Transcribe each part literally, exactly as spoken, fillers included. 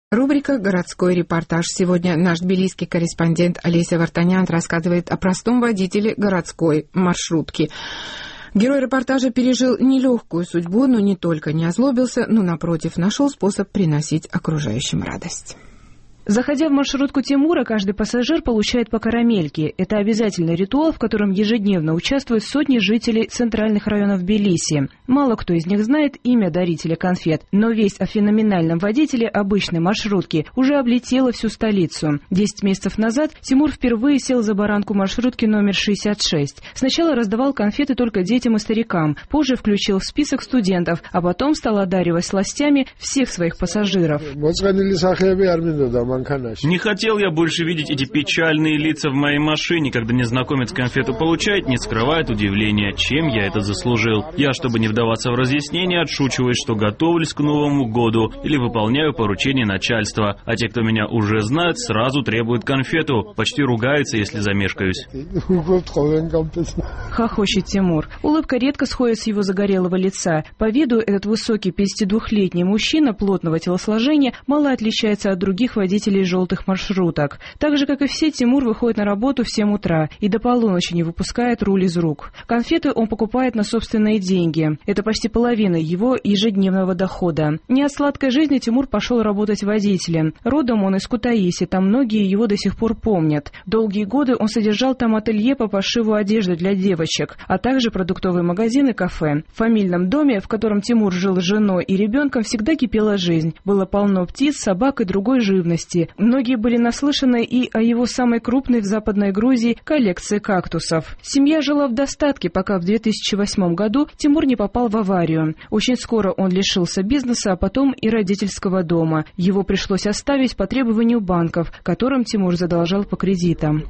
Рубрика «Городской репортаж». Сегодня наш тбилисский корреспондент Олеся Вартанян рассказывает о простом водителе городской маршрутки. Герой репортажа пережил нелегкую судьбу, но не только не озлобился, но, напротив, нашел способ приносить окружающим радость. Заходя в маршрутку Тимура, каждый пассажир получает по карамельке. Это обязательный ритуал, в котором ежедневно участвуют сотни жителей центральных районов Тбилиси. Мало кто из них знает имя дарителя конфет, но весть о феноменальном водителе обычной маршрутки уже облетела всю столицу. Десять месяцев назад Тимур впервые сел за баранку маршрутки номер шестьдесят шесть. Сначала раздавал конфеты только детям и старикам, позже включил в список студентов, а потом стал одаривать сластями всех своих пассажиров. Не хотел я больше видеть эти печальные лица в моей машине, когда незнакомец конфету получает, не скрывает удивления, чем я это заслужил. Я, чтобы не вдаваться в разъяснения, отшучиваюсь, что готовлюсь к Новому году или выполняю поручение начальства, а те, кто меня уже знают, сразу требуют конфету, почти ругаются, если замешкаюсь. Хохочет Тимур. Улыбка редко сходит с его загорелого лица. По виду этот высокий пятидесятидвухлетний мужчина плотного телосложения мало отличается от других водителей желтых маршруток. Так же, как и все, Тимур выходит на работу в семь утра и до полуночи не выпускает руль из рук. Конфеты он покупает на собственные деньги. Это почти половина его ежедневного дохода. Не от сладкой жизни Тимур пошел работать водителем. Родом он из Кутаиси, там многие его до сих пор помнят. Долгие годы он содержал там ателье по пошиву одежды для девочек, а также продуктовый магазин и кафе. В фамильном доме, в котором Тимур жил с женой и ребенком, всегда кипела жизнь. Было полно птиц, собак и другой живности. Многие были наслышаны и о его самой крупной в Западной Грузии коллекции кактусов. Семья жила в достатке, пока в две тысячи восьмом году Тимур не попал в аварию. Очень скоро он лишился бизнеса, а потом и родительского дома. Его пришлось оставить по требованию банков, которым Тимур задолжал по кредитам.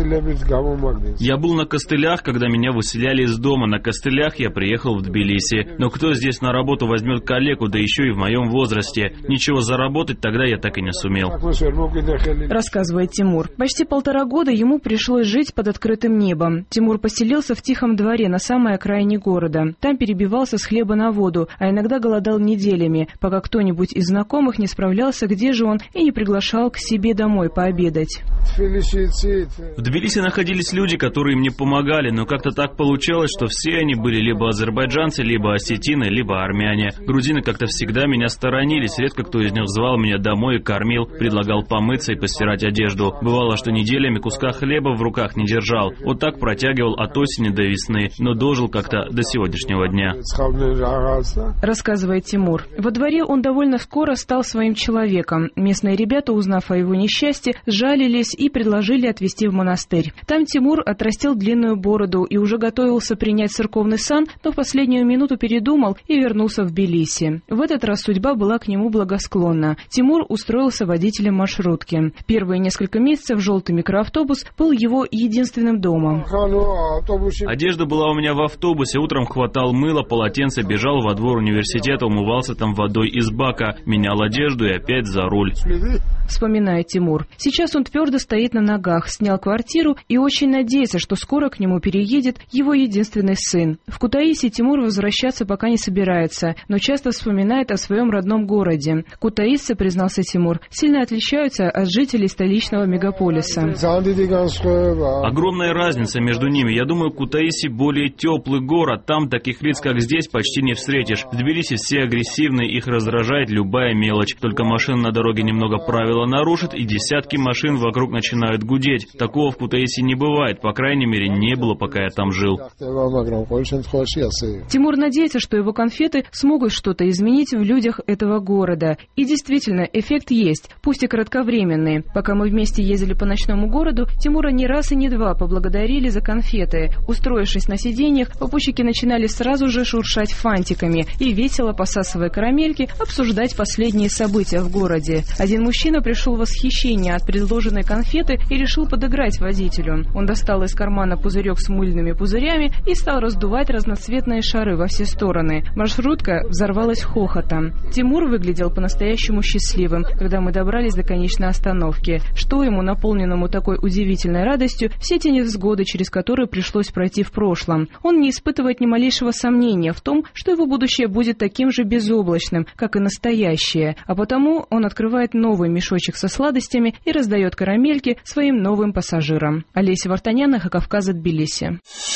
Я был на костылях, когда меня выселяли из дома. На костылях я приехал в Тбилиси. Но кто здесь на работу возьмет коллегу, да еще и в моем возрасте? Ничего заработать тогда я так и не сумел. Рассказывает Тимур. Почти полтора года ему пришлось жить под открытым небом. Тимур поселился в тихом дворе на самой окраине города. Там перебивался с хлеба на воду, а иногда голодал неделями, пока кто-нибудь из знакомых не справлялся, где же он, и не приглашал к себе домой пообедать. В Тбилиси находились люди, которые мне помогали, но как-то так получалось, что все они были либо азербайджанцы, либо осетины, либо армяне. Грузины как-то всегда меня сторонились, редко кто из них звал меня домой и кормил, предлагал помыться и постирать одежду. Бывало, что неделями куска хлеба в руках не держал. Вот так протягивал от осени до весны, но дожил как-то до сегодняшнего дня. Рассказывает Тимур. Во дворе он довольно скоро стал своим человеком. Местные ребята, узнав о его несчастье, сжалились и предложили отвезти в монастырь. Там Тимур отрастил длинную бороду и уже готовился принять церковный сан, но в последнюю минуту передумал и вернулся в Тбилиси. В этот раз судьба была к нему благосклонна. Тимур устроился водителем маршрутки. Первые несколько месяцев желтый микроавтобус был его единственным домом. Одежда была у меня в автобусе. Утром хватал мыло, полотенце, бежал во двор университета, умывался там водой из бака, менял одежду и опять за руль. Вспоминает Тимур. Сейчас он твердо стоит на ногах, снял квартиру и очень надеется, что скоро к нему переедет его единственный сын. В Кутаиси Тимур возвращаться пока не собирается, но часто вспоминает о своем родном городе. Кутаисцы, признался Тимур, сильно отличаются от жителей столичного мегаполиса. Огромная разница между ними. Я думаю, Кутаиси более теплый город. Там таких лиц, как здесь, почти не встретишь. В Тбилиси все агрессивны, их раздражает любая мелочь. Только машина на дороге немного правила нарушит, и десятки машин вокруг начинают гудеть. Такого в Кутаиси не бывает. По крайней мере, не было, пока я там жил. Тимур надеется, что его конфеты смогут что-то изменить в людях этого города. И действительно, эффект есть, пусть и кратковременный. Пока мы вместе ездили по ночному городу, Тимура не раз и не два поблагодарили за конфеты. Устроившись на сиденьях, попутчики начинали сразу же шуршать фантиками и, весело посасывая карамельки, обсуждать последние события в городе. Один мужчина пришел в восхищение от предложенной конфеты и решил подыграть водителю. Он достал из кармана пузырек с мыльными пузырями и стал раздувать разноцветные шары во все стороны. Маршрутка взорвалась хохотом. Тимур выглядел по-настоящему счастливым. Когда мы добрались до каждой конечной остановки. Что ему, наполненному такой удивительной радостью, все те невзгоды, через которые пришлось пройти в прошлом? Он не испытывает ни малейшего сомнения в том, что его будущее будет таким же безоблачным, как и настоящее, а потому он открывает новый мешочек со сладостями и раздает карамельки своим новым пассажирам. Олеся Вартанян, Эхо Кавказа, Тбилиси.